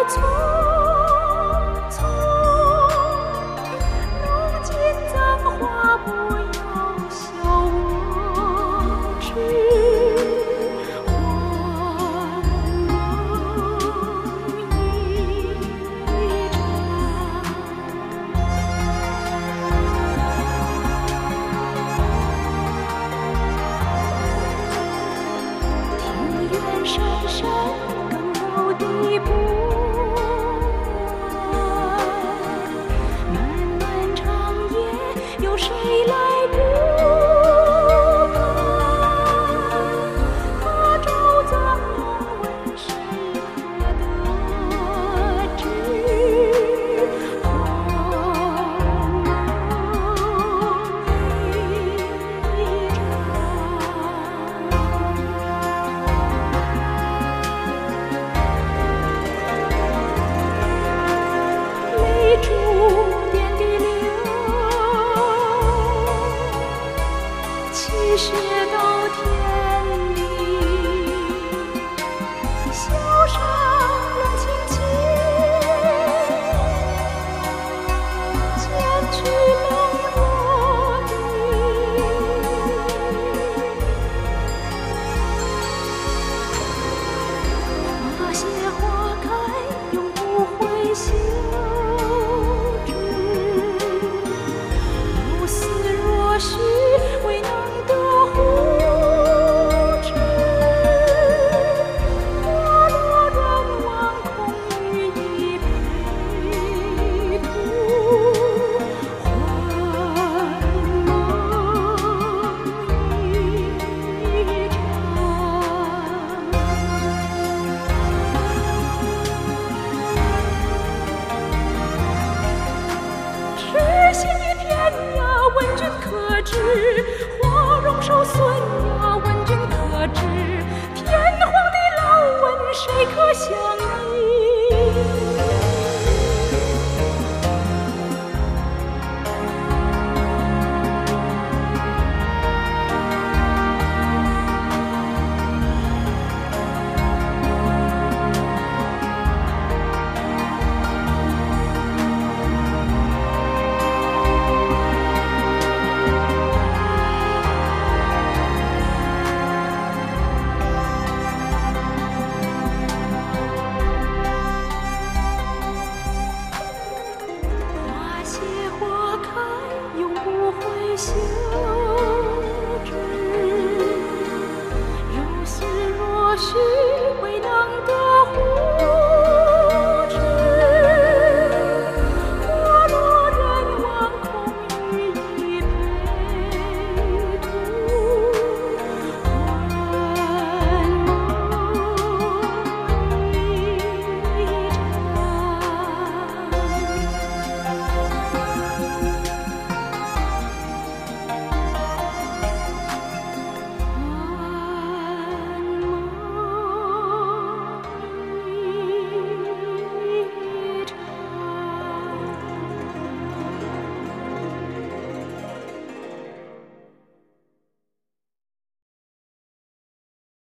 匆匆，如今葬花不要笑我痴荒梦一场。庭院深深更有地步，漫漫长夜有谁来补把周藏龙问谁可得知荒梦一场。泪珠点地流，泣血到天里，萧上冷清清，剪去泪我的花谢花开永不会休止，如丝若絮未能得护持，花落人亡空余一佩土，幻梦一场。痴心的天涯，问君可知？花容寿孙呀，问君可知？天荒地老，问谁可相依？花谢花开永不会休止，如丝若絮